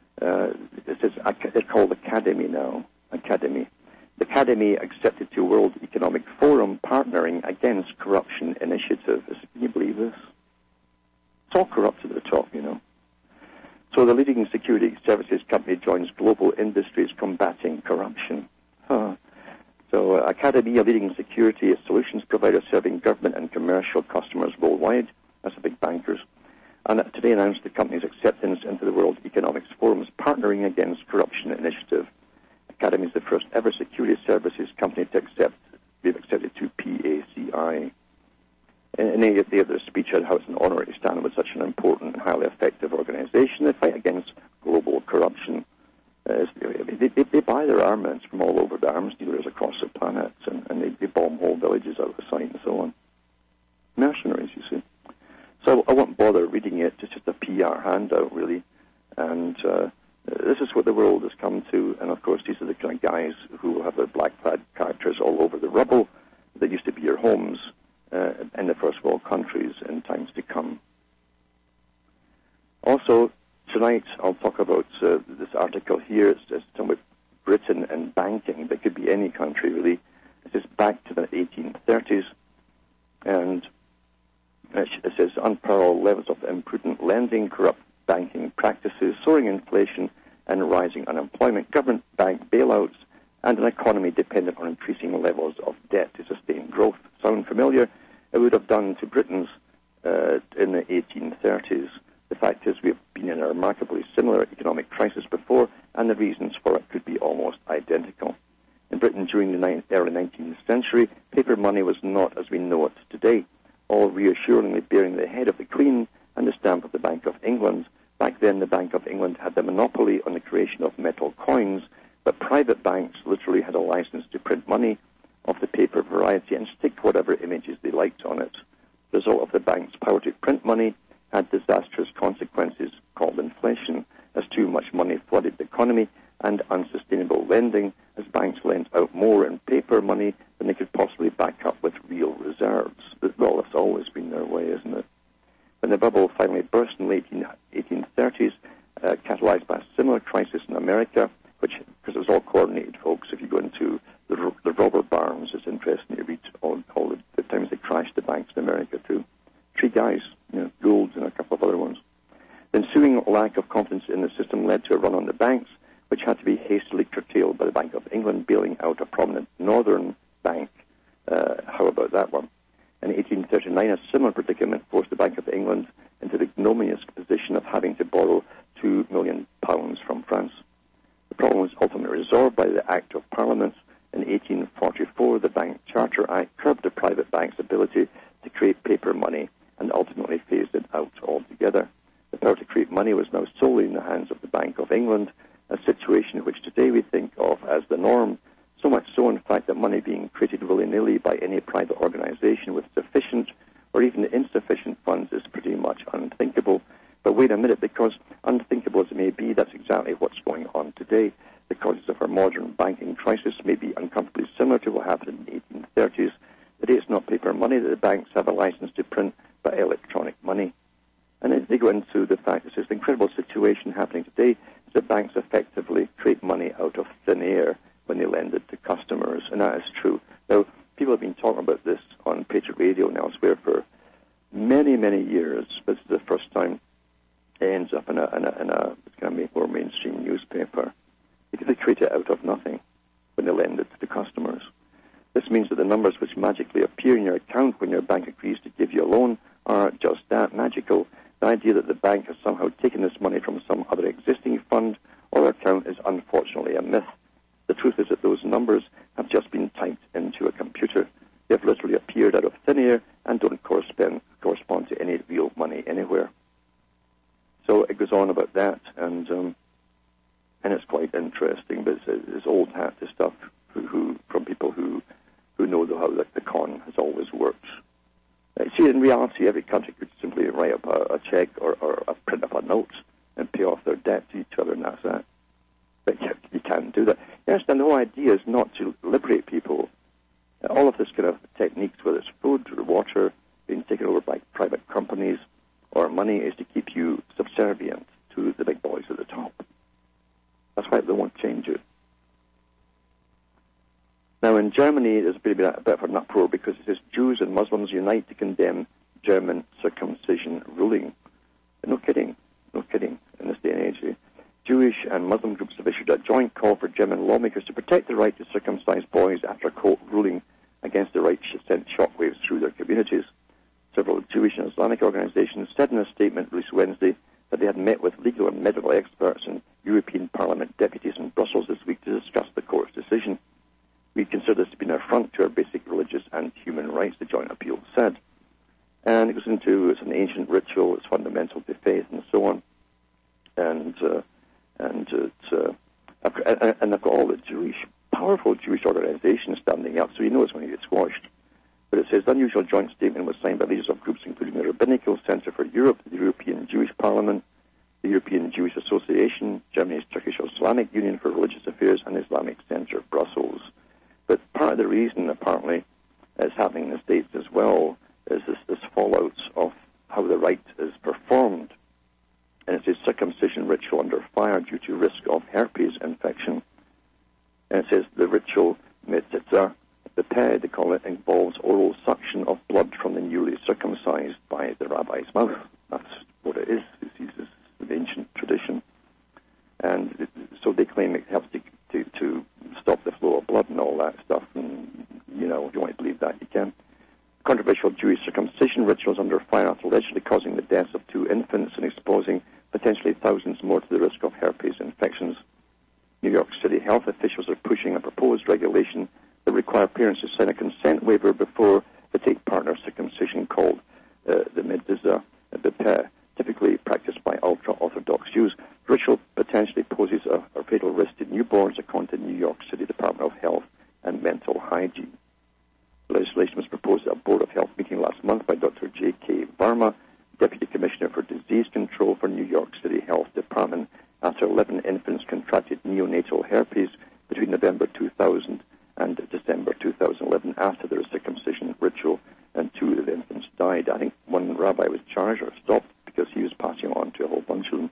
It's called Academy now. Academy. The Academy accepted to World Economic Forum Partnering Against Corruption Initiative. Can you believe this? It's all corrupt at the top, So the leading security services company joins global industries combating corruption. So Academy, a leading security solutions provider serving government and commercial customers worldwide. That's the big bankers. And today announced the company's acceptance into the World Economic Forum's Partnering Against Corruption Initiative. Academy is the first ever security services company to be accepted to PACI. And they gave their speech on how it's an honor to stand with such an important and highly effective organization that fight against global corruption. They buy their armaments from all over the arms dealers across the planet, and they bomb whole villages out of sight and so on. Mercenaries, you see. So I won't bother reading it. It's just a PR handout, really. And this is what the world has come to. And, of course, these are the kind of guys who will have their black-clad characters all over the rubble that used to be your homes in the first world countries in times to come. Also, tonight I'll talk about this article here. It's talking about Britain and banking. But it could be any country, really. It says back to the 1830s. And it says unparalleled levels of imprudent lending, corrupt banking practices, soaring inflation, and rising unemployment, government bank bailouts, and an economy dependent on increasing levels of debt to sustain growth. Sound familiar? It would have done to Britain's in the 1830s. The fact is we've been in a remarkably similar economic crisis before, and the reasons for it could be almost identical. In Britain during the early 19th century, paper money was not as we know it today, all reassuringly bearing the head of the Queen and the stamp of the Bank of England. Back then, the Bank of England had the monopoly on the creation of metal coins, but private banks literally had a license to print money of the paper variety and stick whatever images they liked on it. The result of the bank's power to print money had disastrous consequences called inflation, as too much money flooded the economy, and unsustainable lending, as banks lent out more in paper money than they could possibly back up with real reserves. Well, that's always been their way, isn't it? When the bubble finally burst in the late 1830s, catalyzed by a similar crisis in America, which, because it was all coordinated, folks, if you go into the robber barons, it's interesting to read all the times they crashed the banks in America, too. 3 guys, Gould and a couple of other ones. The ensuing lack of confidence in the system led to a run on the banks, which had to be hastily curtailed by the Bank of England bailing out a prominent northern bank. How about that one? In 1839, a similar predicament forced the Bank of England into the ignominious position of having to borrow £2 million from France. The problem was ultimately resolved by the Act of Parliament. In 1844, the Bank Charter Act curbed the private bank's ability to create paper money and ultimately phased it out altogether. The power to create money was now solely in the hands of the Bank of England, a situation which today we think of as the norm, so much so, in fact, that money being created willy-nilly by any private organization with sufficient or even insufficient funds is pretty much unthinkable. But wait a minute, because unthinkable as it may be, that's exactly what's going on today. The causes of our modern banking crisis may be uncomfortably similar to what happened in the 1830s. Today it's not paper money that the banks have a license to print, but electronic money. And then they go into the fact that this incredible situation happening today is that banks effectively create money out of thin air when they lend it to customers, and that is true. Now, people have been talking about this on Patriot Radio and elsewhere for many, many years. This is the first time it ends up in a kind of more mainstream newspaper. They create it out of nothing when they lend it to the customers. This means that the numbers which magically appear in your account when your bank agrees to give you a loan are just that, magical. The idea that the bank has somehow taken this money from some other existing fund or account is unfortunately a myth. The truth is that those numbers have just been typed into a computer. They have literally appeared out of thin air and don't correspond to any real money anywhere. So it goes on about that, and it's quite interesting, but it's old hat to stuff from people who know how the con has always worked. See, in reality, every country could simply write up a check or print up a note and pay off their debt to each other, and that's that. But you can't do that. You understand, the whole idea is not to liberate people. All of this kind of techniques, whether it's food or water, being taken over by private companies, or money, is to keep you subservient to the big boys at the top. That's why they won't change it. Now, in Germany, there's been a bit of an uproar because it says Jews and Muslims unite to condemn German circumcision ruling. No kidding, in this day and age. Jewish and Muslim groups have issued a joint call for German lawmakers to protect the right to circumcise boys after a court ruling against the right sent shockwaves through their communities. Several Jewish and Islamic organizations said in a statement released Wednesday that they had met with legal and medical experts and European Parliament deputies in Brussels this week to discuss the court's decision. We consider this to be an affront to our basic religious and human rights, the joint appeal said. And it goes into, it's an ancient ritual, it's fundamental to faith, and so on. And I've got all the powerful Jewish organizations standing up, so you know it's going to get squashed. But it says the unusual joint statement was signed by leaders of groups including the Rabbinical Center for Europe, the European Jewish Parliament, the European Jewish Association, Germany's Turkish Islamic Union for Religious Affairs, and Islamic Center Brussels. But part of the reason, apparently, is happening in the States as well, is this fallout of how the rite is performed. And it says circumcision ritual under fire due to risk of herpes infection. And it says the ritual, mitzvah, the peh, they call it, involves oral suction of blood from the newly circumcised by the rabbi's mouth. That's what it is. This is the ancient tradition. And so they claim it helps to stop the flow of blood and all that stuff. And, if you want to believe that, you can. Controversial Jewish circumcision rituals under fire after allegedly causing the deaths of 2 infants and exposing potentially thousands more to the risk of herpes infections. New York City health officials are pushing a proposed regulation that require parents to sign a consent waiver before they take part in a circumcision called the mitzvah, the peh, typically practiced by ultra-Orthodox Jews. The ritual potentially poses a fatal risk to newborns, according to New York City Department of Health and Mental Hygiene. The legislation was proposed at a Board of Health meeting last month by Dr. J.K. Varma, Deputy Commissioner for Disease Control for New York City Health Department, after 11 infants contracted neonatal herpes between November 2000 and December 2011 after their circumcision ritual, and 2 of the infants died. I think one rabbi was charged or stopped because he was passing on to a whole bunch of them.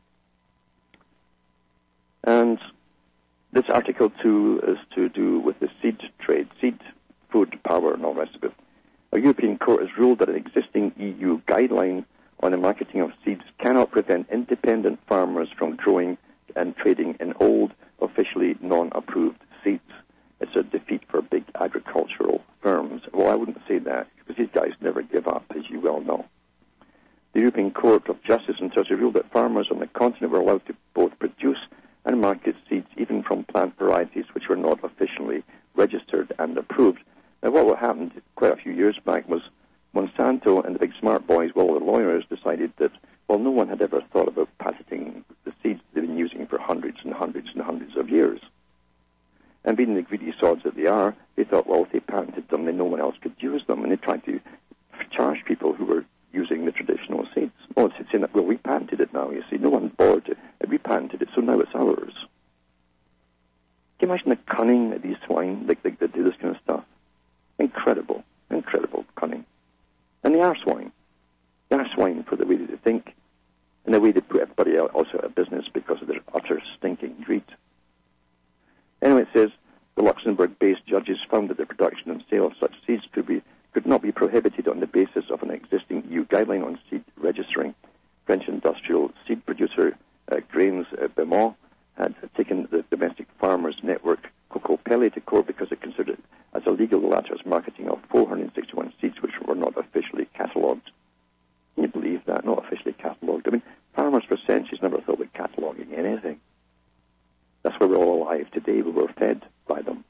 And this article, too, is to do with the seed trade, seed, food, power, and all the rest of it. A European court has ruled that an existing EU guideline on the marketing of seeds cannot prevent independent farmers from growing and trading in old, officially non-approved seeds. It's a defeat for big agricultural firms. Well, I wouldn't say that, because these guys never give up, as you well know. The European Court of Justice in Turkey ruled that farmers on the continent were allowed to both produce and market seeds, even from plant varieties which were not officially registered and approved. Now, what happened quite a few years back was Monsanto and the big smart boys, well, the lawyers decided that, well, no one had ever thought about patenting the seeds they've been using for hundreds and hundreds and hundreds of years. And being the greedy sods that they are, they thought, well, if they patented them, then no one else could use them. And they tried to charge people who were using the traditional seeds. Well, it's saying that, well, we patented it now, you see. No one bothered it. We patented it, so now it's ours. Can you imagine the cunning of these swine that do this kind of stuff? Incredible cunning. And they are swine. They are swine for the way that they think and the way they put everybody else out of business because of their utter stinking greed. Anyway, it says, the Luxembourg-based judges found that the production and sale of such seeds could not be prohibited on the basis of an existing EU guideline on seed registering. French industrial seed producer Grains Beaumont had taken the domestic farmers network Coco Pele to court because it considered it as illegal the latter's marketing of 461 seeds which were not officially catalogued. Can you believe that? Not officially catalogued. I mean, farmers for centuries never thought about cataloguing anything. That's why we're all alive today. We were fed by them.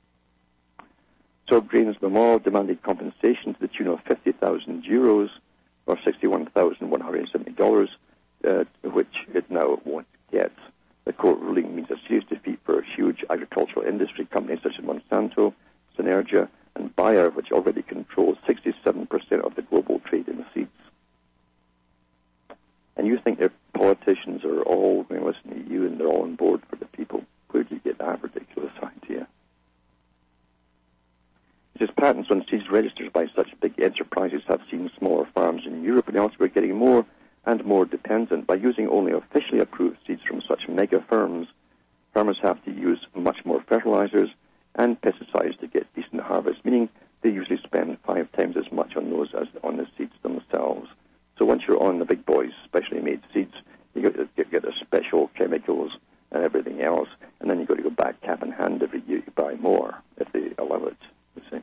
So Grains Beaumont demanded compensation to the tune of €50,000 or $61,170, which it now won't get. The court ruling means a serious defeat for huge agricultural industry companies such as Monsanto, Synergia, and Bayer, which already controls 67% of the global trade in seeds. And you think their politicians are all going to listen to you and they're all on board for the people. Where do you get that ridiculous idea? It says patents on seeds registered by such big enterprises have seen smaller farms in Europe and elsewhere getting more and more dependent. By using only officially approved seeds from such mega firms, farmers have to use much more fertilizers and pesticides to get decent harvest, meaning they usually spend 5 times as much on those as on the seeds themselves. So once you're on the big boys, specially made seeds, you get the special chemicals and everything else, and then you've got to go back cap in hand every year to buy more if they allow it, you see.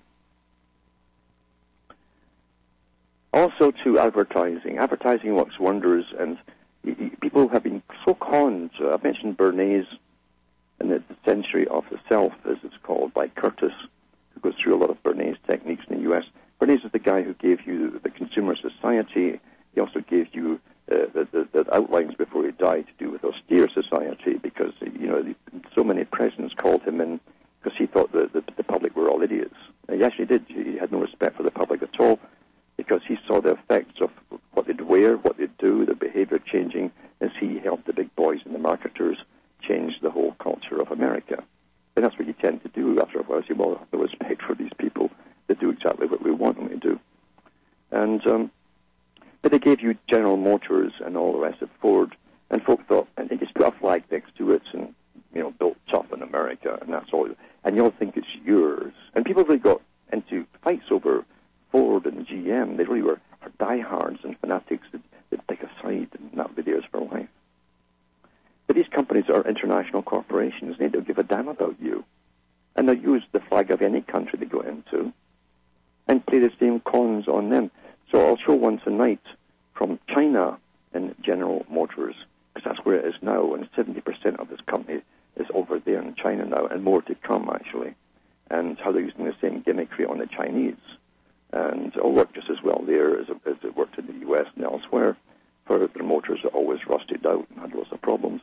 Also to advertising. Advertising works wonders, and people have been so conned. I mentioned Bernays and the Century of the Self, as it's called, by Curtis, who goes through a lot of Bernays techniques in the U.S. Bernays is the guy who gave you the Consumer Society. He also gave you the outlines before he died to do with austere society, because so many presidents called him in because he thought that the public were all idiots. And he actually did. He had no respect for the public at all, because he saw the effects of what they'd wear, what they'd do, their behavior changing, as he helped the big boys and the marketers change the whole culture of America. And that's what you tend to do after a while. You well, have the respect for these people that do exactly what we want them to do. And but they gave you General Motors and all the rest of Ford, and folk thought, and they just put a flag next to it and, built tough in America, and that's all. And you'll think it's yours. And people really got into fights over Ford and GM. They really were diehards and fanatics that pick a side, and that would be theirs for life. But these companies are international corporations, and they don't give a damn about you. And they'll use the flag of any country they go into and play the same cons on them. So I'll show one tonight from China and General Motors, because that's where it is now, and 70% of this company is over there in China now, and more to come, actually, and how they're using the same gimmickry on the Chinese. And it'll work just as well there as it worked in the U.S. and elsewhere, for their motors are always rusted out and had lots of problems.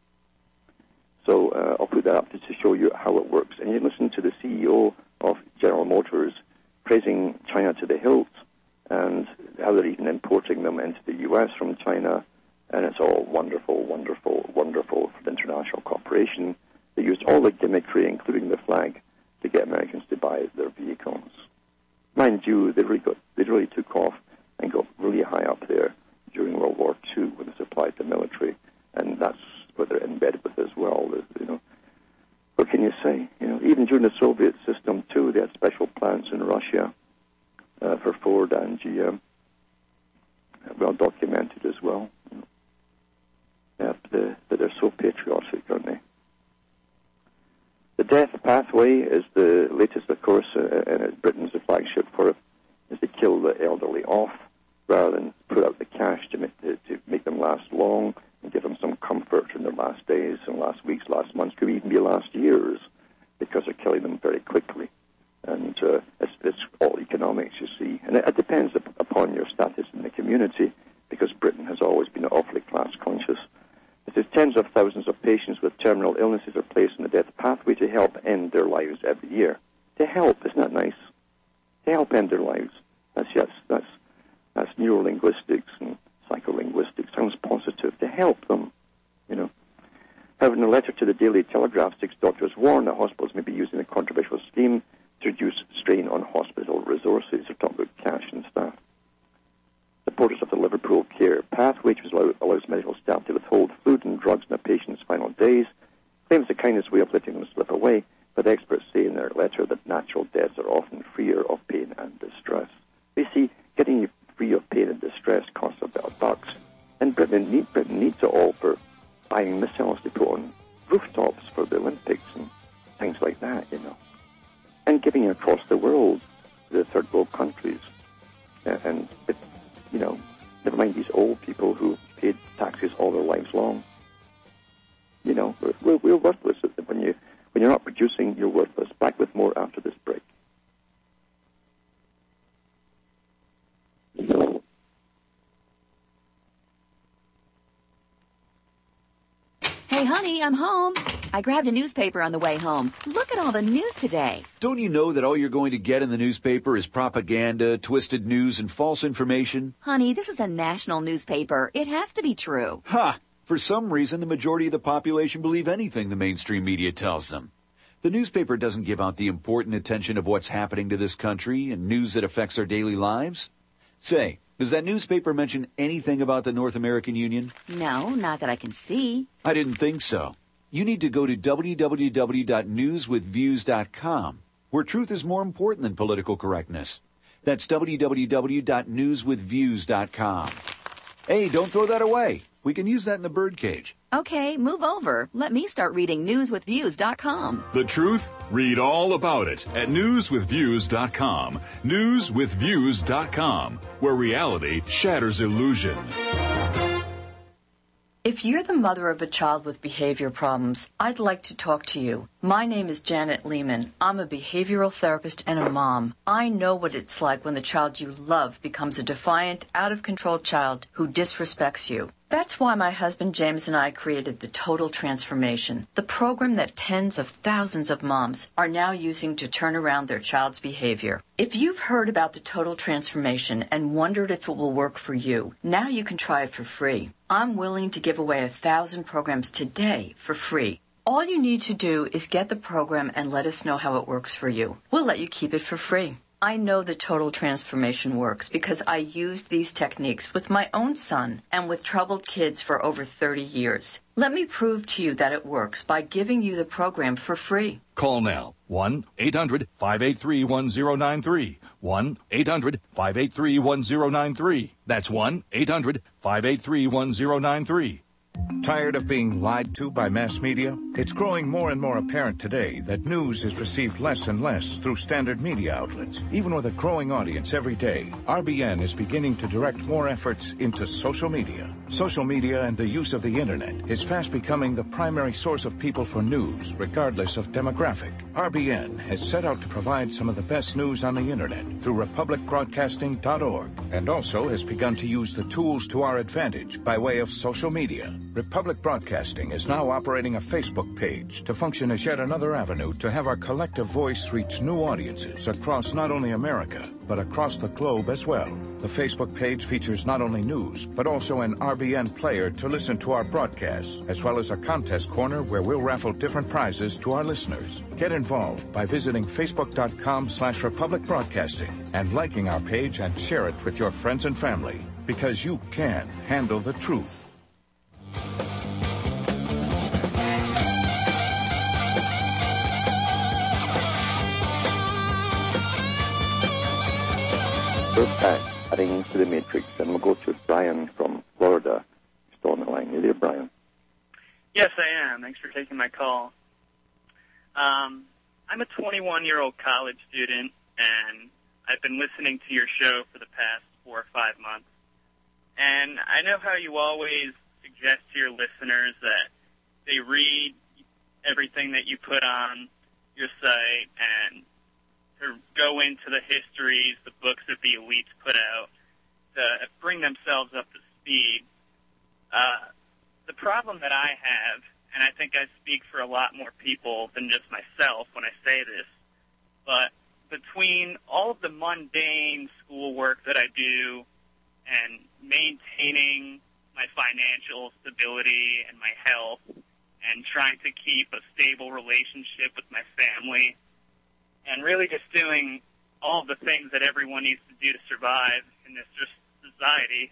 So I'll put that up to show you how it works. And you listen to the CEO of General Motors praising China to the hilt, and how they're even importing them into the U.S. from China, and it's all wonderful, wonderful, wonderful for the international corporation. They used all the gimmickry, including the flag, to get Americans to buy their vehicles. Mind you, they really took off and got really high up there during World War II when they supplied the military, and that's what they're embedded with as well. What can you say? Even during the Soviet system too, they had special plants in Russia for Ford and GM, well documented as well. Yeah, but they're so patriotic, aren't they? The death pathway is the latest, of course, and Britain's the flagship for it, is to kill the elderly off rather than put out the cash to make them last long and give them some comfort in their last days and last weeks, last months, could even be last years, because they're killing them very quickly. And it's all economics, you see. And it depends upon your status in the community, because Britain has always been awfully class conscious. It says tens of thousands of patients with terminal illnesses are placed on the death pathway to help end their lives every year. To help, isn't that nice? To help end their lives. That's neurolinguistics and psycholinguistics. Sounds positive. To help them, you know. However, in a letter to the Daily Telegraph, 6 doctors warn that hospitals may be using a controversial scheme to reduce strain on hospital resources. They're talking about cash and staff. Supporters of the Liverpool Care Pathway, which allows medical staff to withhold food and drugs in a patient's final days, claims the kindest way of letting them slip away, but experts say in their letter that natural deaths are often freer of pain and distress. You see, getting you free of pain and distress costs a bit of bucks, and Britain needs it all for buying missiles to put on rooftops for the Olympics and things like that, you know, and giving across the world to the third world countries, but you know, never mind these old people who paid taxes all their lives long. You know, we're worthless. When you're not producing, you're worthless. Back with more after this break. Hey, honey, I'm home. I grabbed a newspaper on the way home. Look at all the news today. Don't you know that all you're going to get in the newspaper is propaganda, twisted news, and false information? Honey, this is a national newspaper. It has to be true. Ha! For some reason, the majority of the population believe anything the mainstream media tells them. The newspaper doesn't give out the important attention of what's happening to this country and news that affects our daily lives. Say, does that newspaper mention anything about the North American Union? No, not that I can see. I didn't think so. You need to go to www.newswithviews.com, where truth is more important than political correctness. That's www.newswithviews.com. Hey, don't throw that away. We can use that in the birdcage. Okay, move over. Let me start reading newswithviews.com. The truth? Read all about it at newswithviews.com. Newswithviews.com, where reality shatters illusion. If you're the mother of a child with behavior problems, I'd like to talk to you. My name is Janet Lehman. I'm a behavioral therapist and a mom. I know what it's like when the child you love becomes a defiant, out-of-control child who disrespects you. That's why my husband James and I created the Total Transformation, the program that tens of thousands of moms are now using to turn around their child's behavior. If you've heard about the Total Transformation and wondered if it will work for you, now you can try it for free. I'm willing to give away 1,000 programs today for free. All you need to do is get the program and let us know how it works for you. We'll let you keep it for free. I know the Total Transformation works because I used these techniques with my own son and with troubled kids for over 30 years. Let me prove to you that it works by giving you the program for free. Call now. 1-800-583-1093. 1-800-583-1093. That's 1-800-583-1093. Tired of being lied to by mass media? It's growing more and more apparent today that news is received less and less through standard media outlets. Even with a growing audience every day, RBN is beginning to direct more efforts into social media. Social media and the use of the internet is fast becoming the primary source of people for news, regardless of demographic. RBN has set out to provide some of the best news on the internet through republicbroadcasting.org, and also has begun to use the tools to our advantage by way of social media. Republic Broadcasting is now operating a Facebook page to function as yet another avenue to have our collective voice reach new audiences across not only America, but across the globe as well. The Facebook page features not only news, but also an RBN player to listen to our broadcasts, as well as a contest corner where we'll raffle different prizes to our listeners. Get involved by visiting facebook.com/Republic Broadcasting and liking our page and share it with your friends and family, because you can handle the truth. We're back, heading into the Matrix, and we'll go to Brian from Florida. Still on the line. Are you there, Brian? Yes, I am. Thanks for taking my call. I'm a 21-year-old college student, and I've been listening to your show for the past 4 or 5 months. And I know how you always suggest to your listeners that they read everything that you put on your site and to go into the histories, the books that the elites put out, to bring themselves up to speed. The problem that I have, and I think I speak for a lot more people than just myself when I say this, but between all of the mundane schoolwork that I do and maintaining my financial stability and my health and trying to keep a stable relationship with my family and really just doing all of the things that everyone needs to do to survive in this society,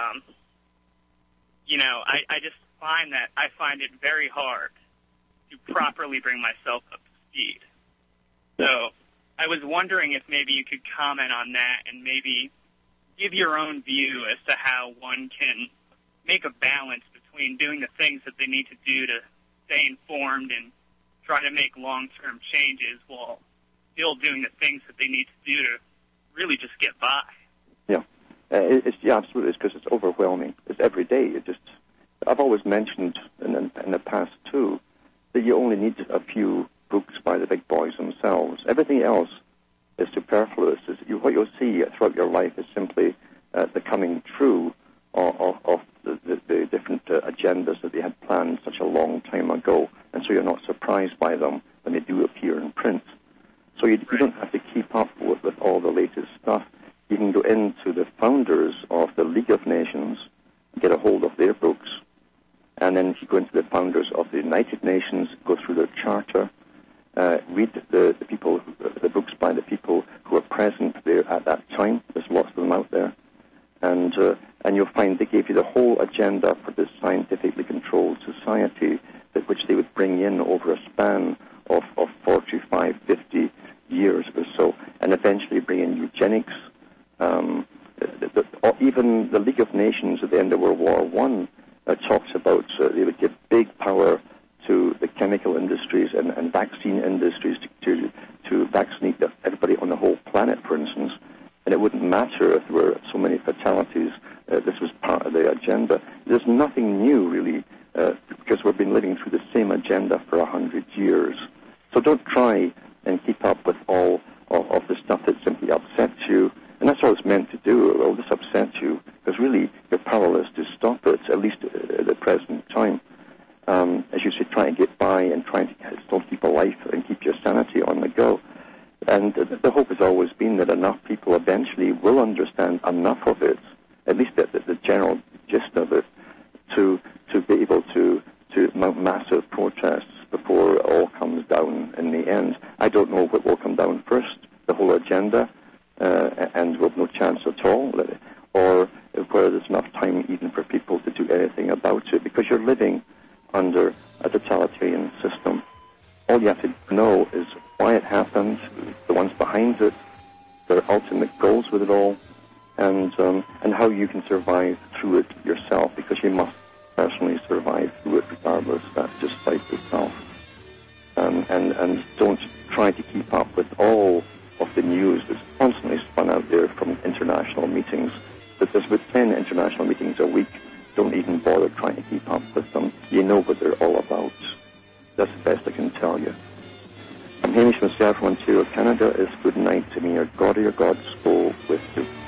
I just find that I find it very hard to properly bring myself up to speed. So I was wondering if maybe you could comment on that and maybe give your own view as to how one can make a balance between doing the things that they need to do to stay informed and try to make long-term changes while still doing the things that they need to do to really just get by. Yeah, absolutely. It's because it's overwhelming. It's every day. I've always mentioned in the past too that you only need a few books by the big boys themselves. Everything else is superfluous. What you'll see throughout your life is simply the coming true of the different agendas that they had planned such a long time ago, and so you're not surprised by them when they do appear in print. So you don't have to keep up with all the latest stuff. You can go into the founders of the League of Nations, get a hold of their books, and then if you go into the founders of the United Nations, go through their charter, read the books by the people who were present there at that time. There's lots of them out there. And you'll find they gave you the whole agenda for this scientifically controlled society, which they would bring in over a span of 45, 50 years or so, and eventually bring in eugenics. Even the League of Nations at the end of World War I talks about they would give big power to the chemical industries and vaccine industries to vaccinate everybody on the whole planet, for instance. And it wouldn't matter if there were so many fatalities. This was part of the agenda. There's nothing new, really, because we've been living through the same agenda for 100 years. So don't try and keep up with all of the stuff that simply upsets you. And that's all it's meant to do. It'll just upset you, because really you're powerless to stop it, at least at the present time. As you say, trying to get by and trying to still keep a life and keep your sanity on the go. And the hope has always been that enough people eventually will understand enough of it, at least the general gist of it, to be able to mount massive protests before it all comes down in the end. I don't know what will come down first, the whole agenda, and we'll have no chance at all, or whether there's enough time even for people to do anything about it, because you're living under a totalitarian system. All you have to know is why it happened, the ones behind it, their ultimate goals with it all, and how you can survive through it yourself, because you must personally survive through it regardless. That's just life itself. And don't try to keep up with all of the news that's constantly spun out there from international meetings. But there's about 10 international meetings a week. Don't even bother trying to keep up with them. You know what they're all about. That's the best I can tell you. I'm Hamish Massey from Ontario, Canada. It's good night to me. Your God or your God's go with you.